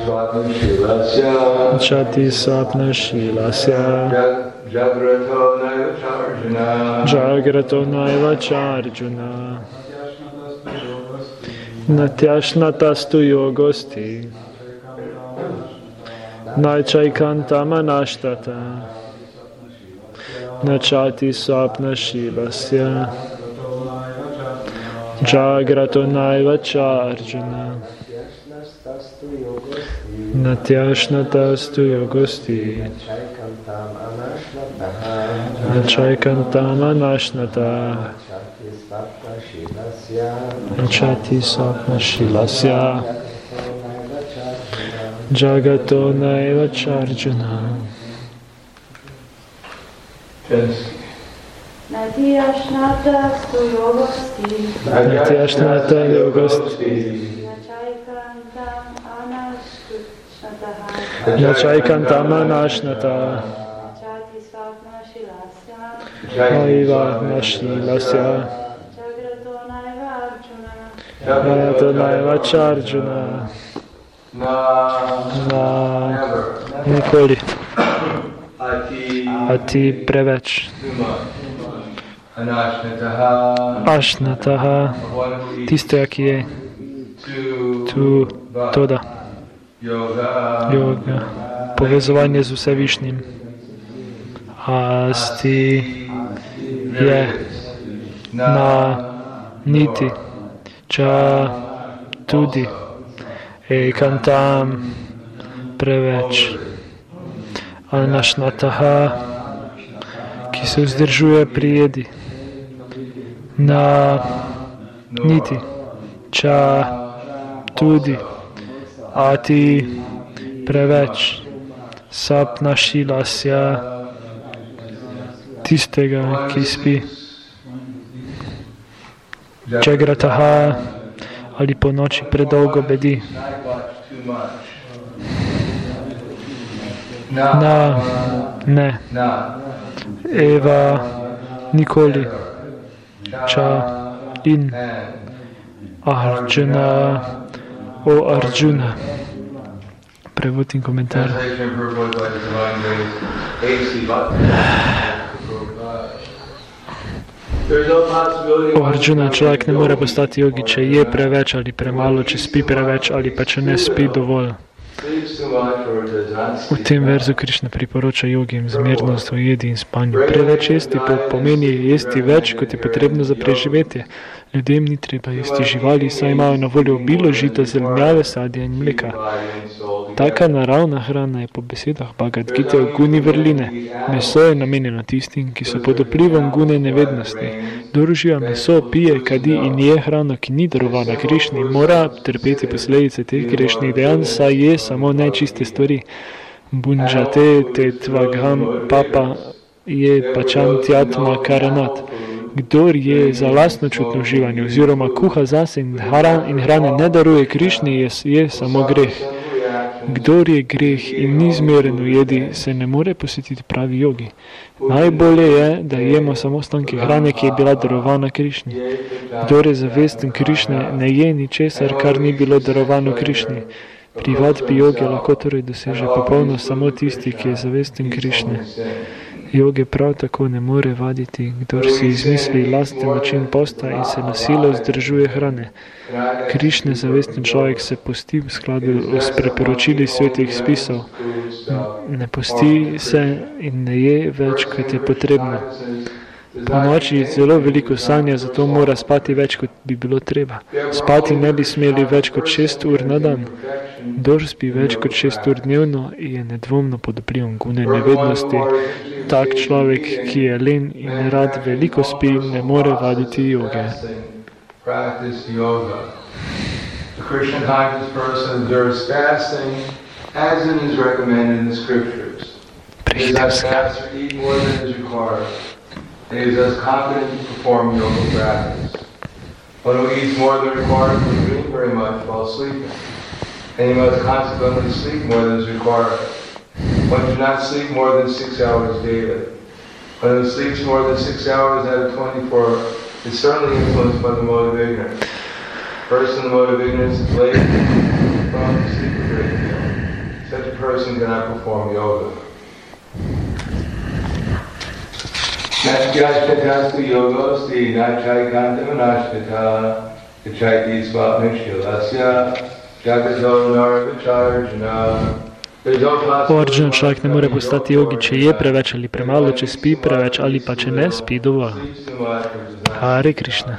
Jati Sapnashilasya Jagrato Naiva Charjuna Natyashnatastu Yogosti Naichaikantamanashtata Nachati Sapnashilasya Jagrato Naiva Charjuna Natyashnatastu Yogosti Nachaikantamanashnata Nachati Sapnashilasya Jagato Naiva Charjuna. Natyashnatastu Yogosti Natyashnata Yogosti Nachaikantamanashnata Naiva Nashilasya Jagato Naiva Charjuna. Nikoli. Ati preveč. Ashnataha. Tistega, ki je tu toda. Yoga. Povezovanje z Vsevišnjim. Asti je na niti. Ča tudi. Ekantam preveč. Anashnataha, ki se vzdržuje pri jedi. Na niti. Ča tudi. Ati preveč. Sapnashilasya, tistega, ki spi. Jagrataha, ali po noči predolgo bedi. Ne. Eva, nikoli. Ča in Arjuna, o Arjuna. Prevod in komentar. O Arjuna, človek ne more postati jogi, če je preveč ali premalo, če spi preveč ali pa če ne spi dovolj. V tem verzu Krišna priporoča jogim zmernost v jedi in spanju. Preveč jesti pomeni jesti več, kot je potrebno za preživetje. Ljudem ni treba jesti živali, saj imajo na voljo obilo žita, zelenjave, sadja in mleka. Taka naravna hrana je po besedah Bhagavad Gite v guni vrline. Meso je namenjeno tistim, ki so pod vplivom gune nevednosti. Kdor uživa meso, pije, kadi in je hrano, ki ni darovana Krišni, mora trpeti posledice teh grešnih dejanj, saj je samo nečiste stvari. Bunjate te tvagam papa je pačam tjatma karanat. Kdor je za lastno čutno uživanje oziroma kuha zase in hrane ne daruje Krišni, je samo greh. Kdor je greh in ni zmeren v jedi, se ne more posvetiti pravi jogi. Najbolje je, da jemo samo ostanke hrane, ki je bila darovana Krišni. Kdor je zavesten Krišne, ne je ničesar, kar ni bilo darovano Krišni. Pri vadbi joge lahko torej doseže popolno samo tisti, ki je zavesten Krišne. Joge prav tako ne more vaditi, kdor si izmisli lasten način posta in se na silo vzdržuje hrane. Krišne zavesten človek se posti v skladu s priporočili svetih spisov. Ne posti se in ne je več, kot je potrebno. Po noči zelo veliko sanja, zato mora spati več, kot bi bilo treba. Spati ne bi smeli več kot 6 ur na dan. Kdor spi več kot 6 ur dnevno, je nedvomno pod vplivom gune nevednosti. Tak človek, ki je len in rad veliko spi, ne more vaditi joge. Prihitevska. And he is thus confident to perform yoga practice. One who eats more than required will drink very much while sleeping, and he must consequently sleep more than is required. One should not sleep more than 6 hours daily. One who sleeps more than 6 hours out of 24 is certainly influenced by the mode of ignorance. First in the mode of ignorance is lazy, prone to sleep a great deal. person cannot perform yoga. Natyaśtastu yogosti nachaikantamanashkata chaiti svapnishilasya jagato narvacharjana. O Arjuna, človek ne more postati jogi, če je preveč ali premalo, če spi preveč ali pa če ne spi dovolj. Hare Krishna.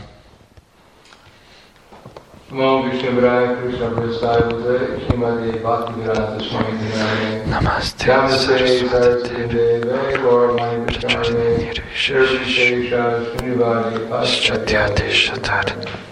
Namaste Saraswati Pracharni Nirvishash Shatyate Shatar.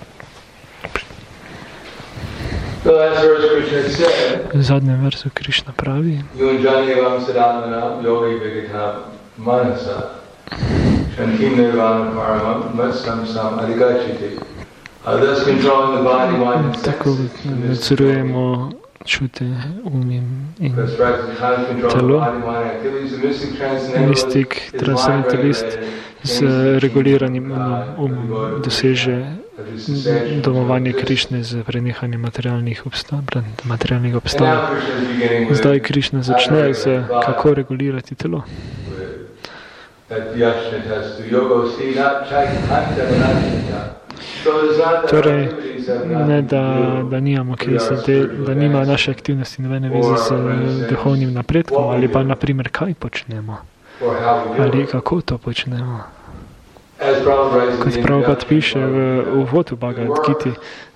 The last verse Krishna said, V zadnjem versu Krishna pravi, Yunjanyevam sadhanam yogi vigatam manasa shantim nirvana paramam matsam sam adhigachiti. Thus controlling the body, mind, and tako senses. nadzorujemo čute, in Because practice time control the telo. body, mind, activities, the mystic transcendentalist Mistik, is mind transcendentalist regulated, z means reguliranim doseže domovanje Krišne z prenehanjem materialnega obstoja. And now Krishna is beginning with Zdaj Krišna začne z kako regulirati telo. that yashna tastu yogosti not chaitanya. So there's not that Torej, activities have ne nothing da, to do da nimamo kaj with se our de, spiritual da nima advancement. naše aktivnosti nobene veze z duhovnim napredkom ali pa naprimer kaj počnemo Or how we do ali it. kako to počnemo. As Prabhupada writes in Kot the Prabhupada introduction, piše v uvodu Bhagavad Giti,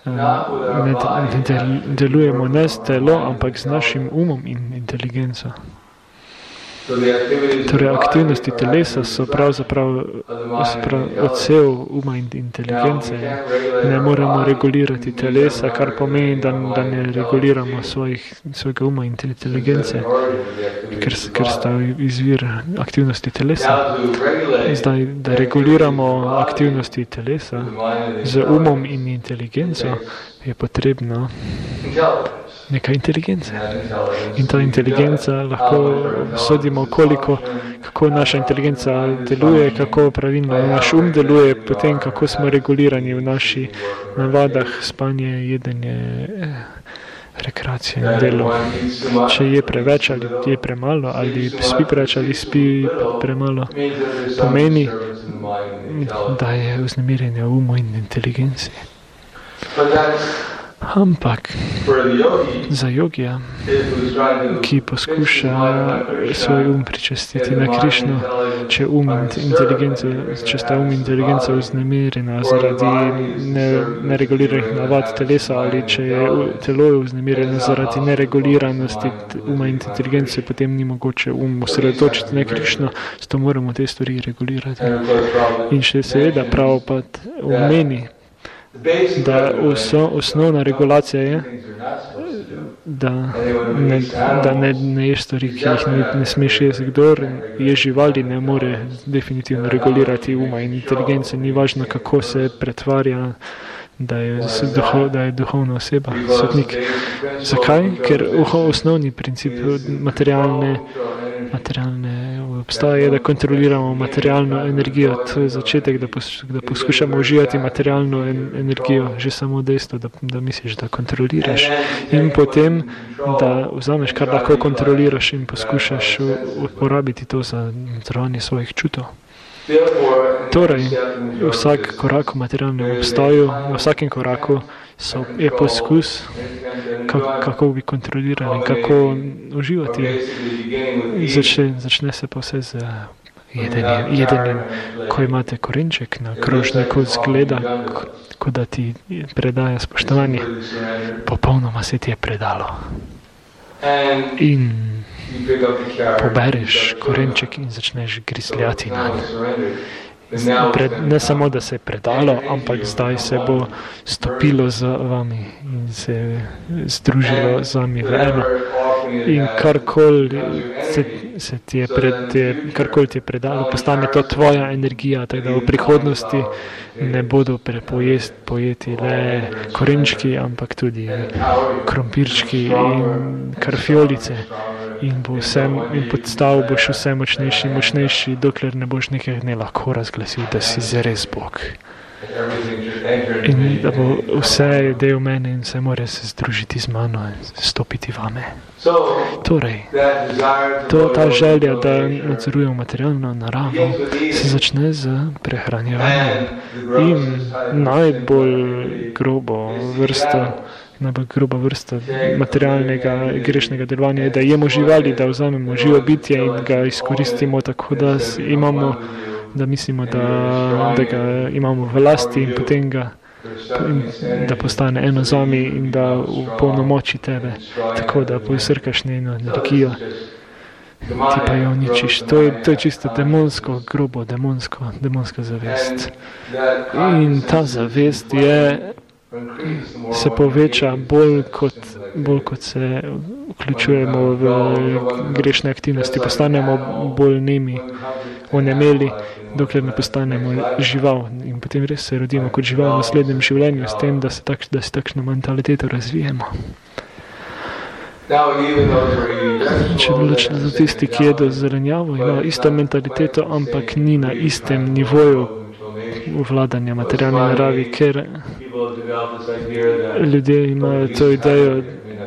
ne delujemo ne s telo, ampak z našim umom in inteligenco. so the activities of the Torej, body aktivnosti are telesa so pravzaprav odsev uma in inteligence. Ne moremo regulirati telesa, kar pomeni, da ne reguliramo svojega uma in inteligence, ker sta izvir aktivnosti telesa. Now to regulate Zdaj, da reguliramo aktivnosti telesa z umom in inteligenco, je potrebno intelligence. neka inteligence. And that intelligence In ta inteligenca lahko sodimo, kako naša inteligenca deluje, kako pravilno naš um deluje, potem kako smo regulirani v naši navadah, spanje, jedenje, rekreacije in delo. Če je preveč ali je premalo, ali spi preveč ali spi premalo, pomeni, da je vznemirjenje v umu in inteligenci. Ampak za jogija, ki poskuša svoj um pričastiti na Krišno, če sta um in inteligenca vznemirjena zaradi nereguliranih navad telesa ali če je telo vznemirjeno zaradi nereguliranosti uma in inteligence, potem ni mogoče um osredotočiti na Krišno, zato moramo te stvari regulirati. In še seveda Prabhupada omeni, da osnovna regulacija je, da ne ješ stvari, ki jih ne smeš jesti. Kdor je živali, ne more definitivno regulirati uma in inteligence. Ni važno, kako se pretvarja, da je duhovna oseba, svetnik. Zakaj? Ker osnovni princip materialne obstaja je, da kontroliramo materialno energijo. To je začetek, da poskušamo uživati materialno energijo. Že samo dejstvo, da misliš, da kontroliraš. In potem, da vzameš, kar lahko kontroliraš in poskušaš uporabiti to za nadzorovanje svojih čutov. Torej, vsak korak v materialnem obstoju, na vsakem koraku je poskus, kako bi kontrolirali, kako uživati. Začne se pa vse z jedenjem. Ko imate korenček na krožniku, zgleda, kot da ti predaja spoštovanje. Popolnoma se ti je predalo. In pobereš korenček in začneš grizljati nanj. Ne samo, da se je predalo, ampak zdaj se bo stopilo z vami in se združilo z vami v eno. In karkoli ti je predalo, postane to tvoja energija, tako da v prihodnosti ne bodo pojeti le korenčki, ampak tudi krompirčki in karfiolice. In podstal boš vse močnejši, dokler ne boš nekaj dne lahko razglasil, da si zares Bog. In da bo vse del mene in vse mora se združiti z mano in stopiti vame. Torej, ta želja, da nadzorujemo materialno naravo, se začne z prehranjevanjem. In najbolj groba vrsta materialnega grešnega delovanja je, da jemo živali, da vzamemo živo bitje in ga izkoristimo tako, da mislimo, da ga imamo v lasti in potem da postane eno z vami in da upolnomoči tebe, tako da posrkaš njeno energijo, ti pa jo uničiš. To je čisto demonsko, grobo, demonska zavest. In ta zavest se poveča bolj kot se vključujemo v grešne aktivnosti, postanemo bolj nemi, onemeli, dokler ne postanemo žival. In potem res se rodimo kot žival v naslednjem življenju s tem, da si takšno mentaliteto razvijemo. Če določeno za tisti, ki jedo zelenjavo, ima isto mentaliteto, ampak ni na istem nivoju vladanja materialne naravi, ker ljudje imajo to idejo,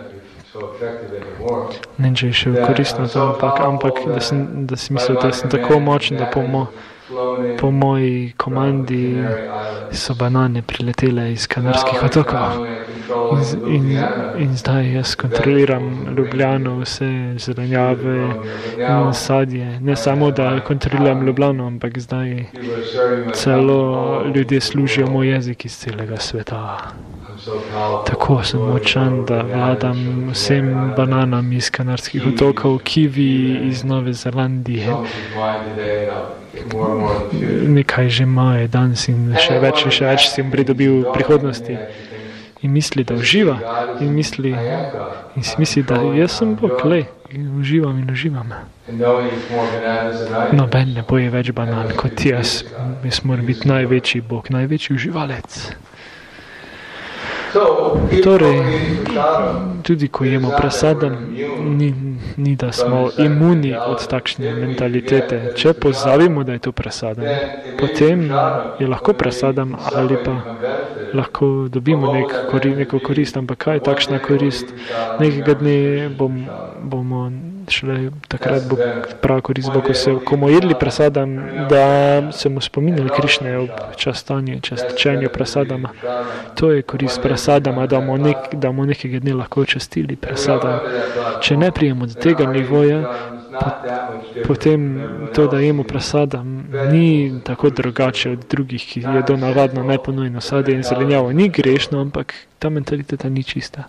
ne če je še koristno to, ampak da si mislijo, da sem tako močen, da po moji komandi so banane priletele iz Kanarskih otokov. In zdaj jaz kontroliram Ljubljano, vse zelenjave in sadje. Ne samo, da kontroliram Ljubljano, ampak zdaj celo ljudje služijo moj jezik iz celega sveta. Tako sem močan, da vladam vsem bananam iz Kanarskih otokov, kiwi iz Nove Zelandije. Nekaj že imajo danes in še več si pridobil v prihodnosti. In misli, da uživa. In si misli, da jaz sem Bog, uživam. Noben ne boje več banan kot jaz. Jaz moram biti največji Bog, največji uživalec. Torej, tudi ko jemo prasadam, ni da smo imuni od takšne mentalitete. Če pozabimo, da je to prasadam, potem je lahko prasadam ali pa lahko dobimo neko korist, ampak kaj je takšna korist? Nekega dne bomo šele takrat bo prav korist, ko bomo jedli prasadam, da se bomo spominjali Krišne ob čaščenju prasadama. To je korist prasadama, da bomo nekega dne lahko častili prasadam. Če ne prijemo do tega nivoja, potem to, da jemo prasadam, ni tako drugače od drugih, ki jedo navadno neponujno sadje in zelenjavo. Ni grešno, ampak ta mentaliteta ni čista.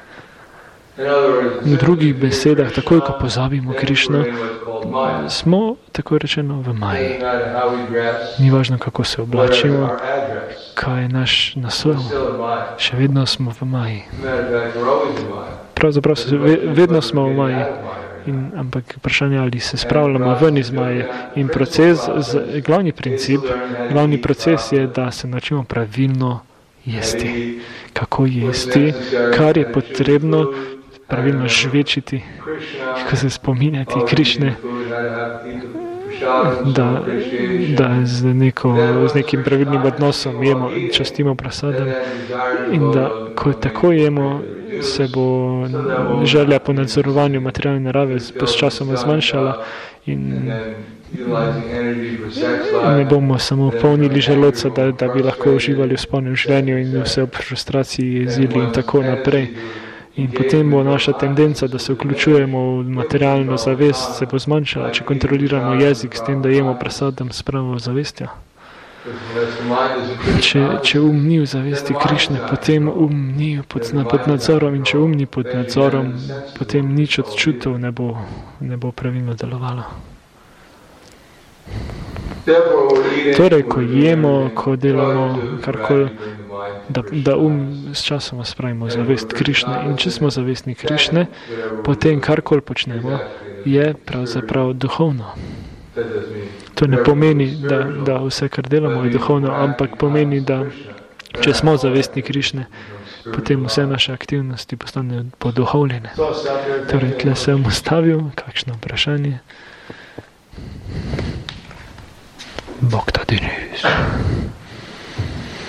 V drugih besedah, takoj ko pozabimo Krišno, smo tako rečeno v maji. Ni važno, kako se oblačimo, kaj je naš naslov, še vedno smo v maji. Pravzaprav vedno smo v maji, ampak vprašanje, ali se spravljamo ven iz maje. In glavni proces je, da se naučimo pravilno jesti. Kako jesti, kar je potrebno pravilno žvečiti, kako se spominjati Krišne, da z nekim pravilnim odnosom častimo prasadam in da ko tako jemo, se bo želja po nadzorovanju materialne narave s časoma zmanjšala in ne bomo samo polnili želodca, da bi lahko uživali v spolnem življenju in vse ob frustraciji jezili in tako naprej. In potem bo naša tendenca, da se vključujemo v materialno zavest, se bo zmanjšala, če kontroliramo jezik s tem, da jemo prasadam s pravo zavestjo. Če ni v zavesti Krišne, potem ni pod nadzorom in če ni pod nadzorom, potem nič od čutov ne bo pravilno delovalo. Torej, ko jemo, ko delamo karkoli, da s časoma spravimo zavest Krišne. In če smo zavestni Krišne, potem karkoli počnemo, je pravzaprav duhovno. To ne pomeni, da vse, kar delamo, je duhovno, ampak pomeni, da če smo zavestni Krišne, potem vse naše aktivnosti postanejo poduhovljene. Torej, tle se bom ustavil, kakšno vprašanje? Bog ta denis.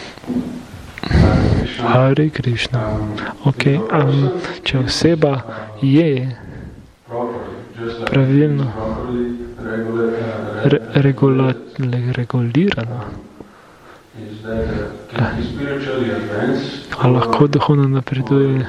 Hare Krishna. Okay. Če oseba je pravilno regulirana, a lahko duhovno napreduje,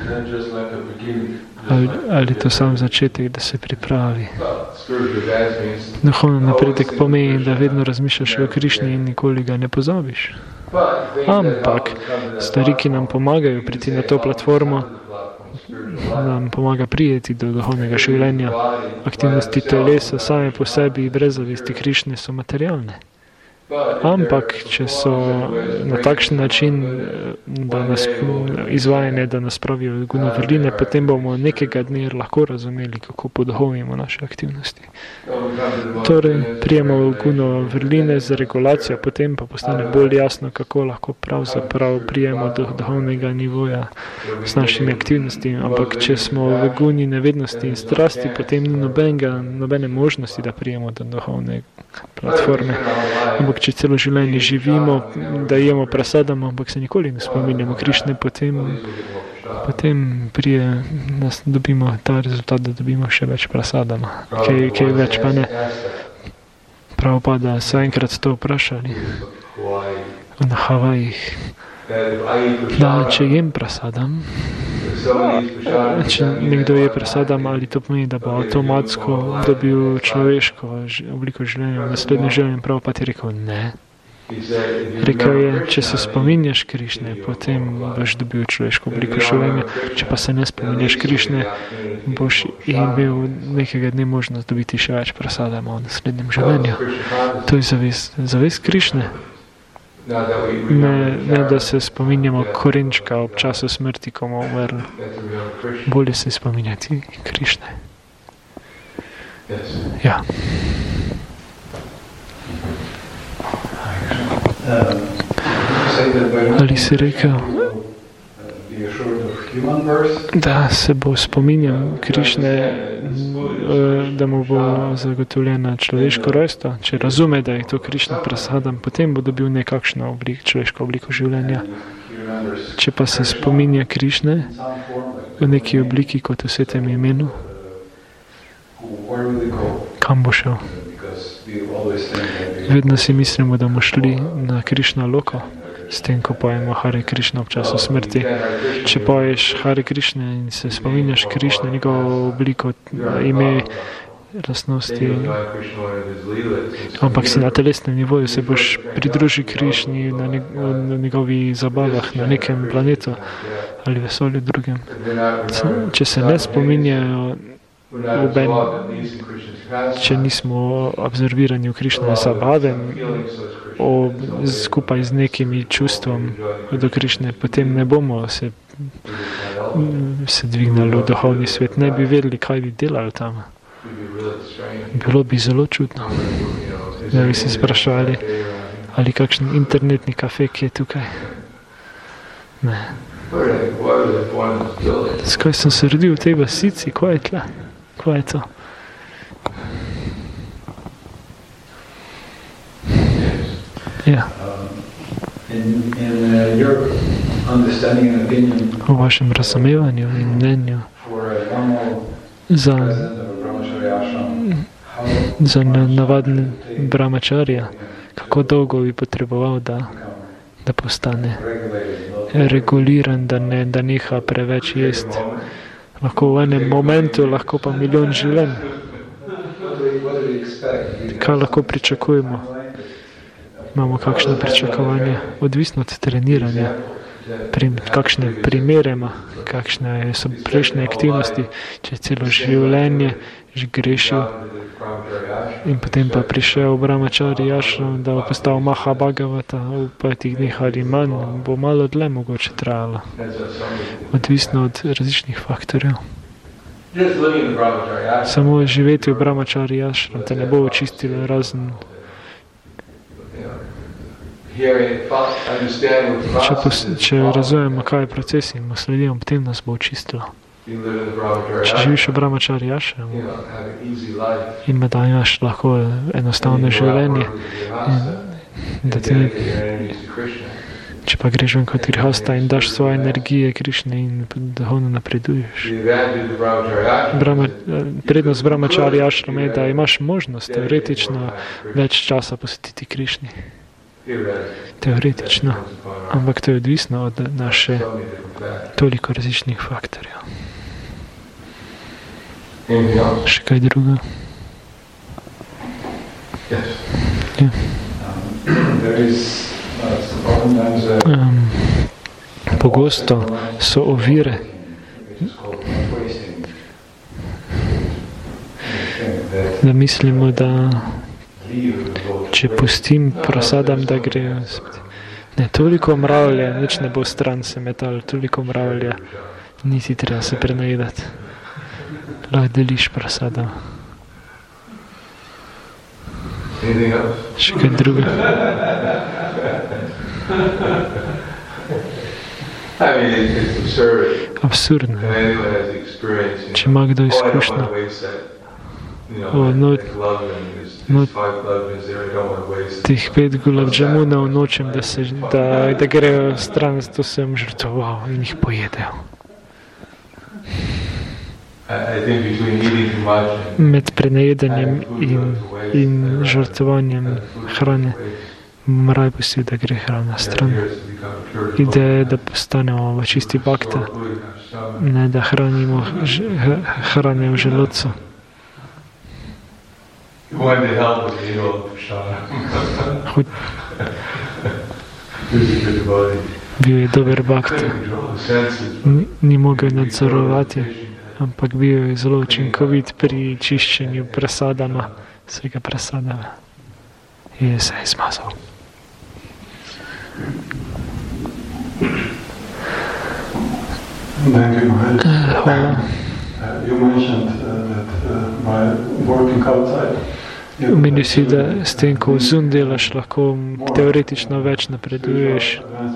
ali to sam začetek, da se pripravi. Duhovno napredek pomeni, da vedno razmišljaš o Krišni in nikoli ga ne pozabiš. Ampak stvari, ki nam pomagajo priti na to platformo, nam pomaga prijeti do duhovnega življenja. Aktivnosti telesa same po sebi brez zavesti Krišne so materialne. Ampak, če so na takšen način izvajane, da nas pravijo guno vrline, potem bomo nekega dne lahko razumeli, kako podhojimo naše aktivnosti. Torej, prijemo guno vrline z regulacijo, potem pa postane bolj jasno, kako lahko pravzaprav prijemo do duhovnega nivoja s našimi aktivnostmi. Ampak, če smo v guni nevednosti in strasti, potem ni nobene možnosti, da prijemo do duhovne platforme. Ampak, če celo življenje živimo, da jemo prasadama, ampak se nikoli ne spominjamo Krišne, potem dobimo ta rezultat, da dobimo še več prasadama. Kaj več pa ne. Prav pa, da so enkrat to vprašali na Havajih, da če jem prasadam, če nekdo je prasadam, ali to pomeni, da bo avtomatsko dobil človeško obliko življenja v naslednjem življenju. Prav pa ti rekel, ne. Rekel je, če se spominjaš Krišne, potem boš dobil človeško obliko življenja. Če pa se ne spominjaš Krišne, boš imel nekega dne možnost dobiti še več prasadama v naslednjem življenju. To je zavest Krišne. Ne, da se spominjamo korenčka ob času smrti, ko bomo umrli. Bolje se spominjati Krišne. Ja. Ali si rekel, da se bo spominjal Krišne, da mu bo zagotovljena človeško rojstvo? Če razume, da je to Krišna prasadam, potem bo dobil nekakšno človeško obliko življenja. Če pa se spominja Krišne v neki obliki kot v svetem imenu, kam bo šel? Vedno si mislimo, da bomo šli na Krišna loko, s tem, ko pojemo Hare Krišna ob času smrti. Če poješ Hare Krišne in se spominjaš Krišne, njegovo obliko, ime, lastnosti, ampak si na telesnem nivoju, se boš pridružil Krišni na njegovih zabavah na nekem planetu ali vesolju drugem. Če se ne spominjajo če nismo observirani v Krišnove zabave skupaj z nekimi čustvom do Krišne, potem ne bomo se dvignali v duhovni svet, ne bi vedeli, kaj bi delali tam. Bilo bi zelo čudno. Da bi se sprašali, ali kakšen internetni kafe, ki je tukaj. Ne. Skaj sem se rodil v tej vasici, kaj je tle? Kaj je to? Ja. V vašem razumevanju in mnenju za navaden brahmačarja, kako dolgo bi potreboval, da postane reguliran, da neha preveč jesti. Lahko v enem momentu, lahko pa milijon življenj. Kaj lahko pričakujemo? Imamo kakšno pričakovanje? Odvisno od treniranja. Kakšne primere ima, kakšne so prejšnje aktivnosti, če je celo življenje že grešil in potem pa prišel v brahmačari ashram, da bo postal Mahabhagavata v 5 dneh ali manj, bo malo dlje mogoče trajalo. Odvisno od različnih faktorjev. Samo živeti v brahmačari ashram te ne bo očistilo razen če razumemo, kaj je proces in mu sledimo, potem nas bo očistilo. Če živiš v brahmačari ashramu in da imaš lahko enostavno življenje in da ti Če pa greš ven kot grihasta in daš svoje energije Krišne in duhovno napreduješ. Prednost brahmacari ašrama je, da imaš možnost teoretično več časa posvetiti Krišni. Teoretično. Ampak to je odvisno od naše toliko različnih faktorjev. Še kaj drugo? Ja. Pogosto so ovire, da mislimo, da če pustim prasadam, da grejo. Ne, toliko mravlje, nič ne bo stran se metal, toliko mravlje, niti treba se prenajedati. Lahko deliš prasadam. Še kaj druga? Absurdno. Če ima kdo izkušnjo teh 5 gulab džamunov nočem, da grejo stran, zato sem žrtvoval in jih pojedejo. Med prenajedanjem in žrtvovanjem hrane moraj pustil, da gre hrana stran. Ideja je, da postanemo v čisti bakta, ne da hranimo hrane v želodcu. Bil je dober bakta. Ni mogel nadzorovati, ampak bil je zelo učinkovit pri čiščenju prasadama, vsega prasadama. In se je izmazal. Hvala. Omenil si, da s tem, ko zun delaš, lahko teoretično več napreduješ.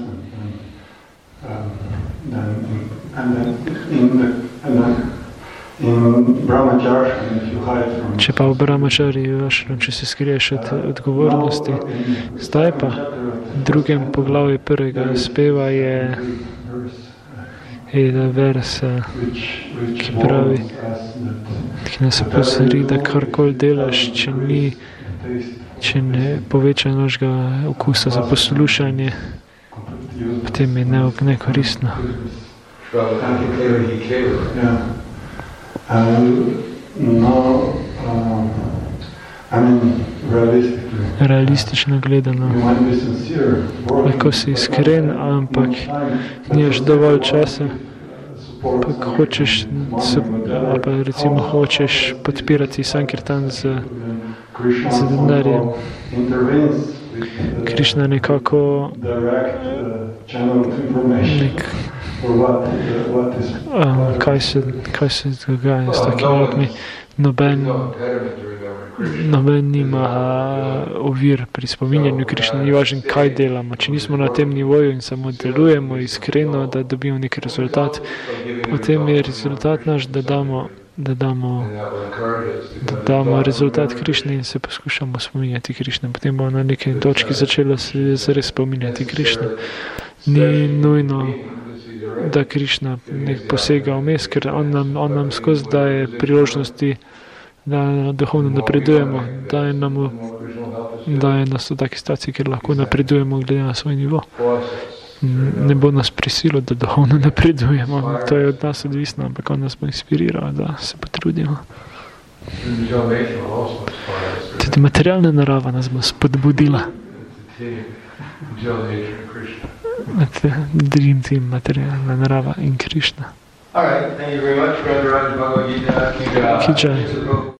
Če pa v brahmacharju ašram, če se skriješ od odgovornosti, zdaj pa v drugem poglavju prvega speva je vers, ki pravi, ki nas opozori, da karkoli delaš, če ne poveča našega okusa za poslušanje, potem je nekoristno. Realistično gledano, lahko si iskren, ampak nimaš dovolj časa, pa hočeš podpirati Sankirtan z denarjem. Krišna nekako kaj se dogaja s takimi ljudmi. Noben nima ovir pri spominjanju Krišne, ni važno, kaj delamo. Če nismo na tem nivoju in samo delujemo iskreno, da dobimo nek rezultat, potem je rezultat naš, da damo rezultat Krišne in se poskušamo spominjati Krišne. Potem bomo na neki točki začeli se zares spominjati Krišne. Ni nujno, da Krišna nek posega vmes, ker on nam skozi daje priložnosti, da duhovno napredujemo, daje nas v taki situaciji, kjer lahko napredujemo glede na svoj nivo. Ne bo nas prisilo, da duhovno napredujemo, to je od nas odvisno, ampak on nas bo inspiriral, da se potrudimo. Tudi materialna narava nas bo spodbudila. Dream team, materialna narava in Krišna. All right, thank you very much. Ki jai.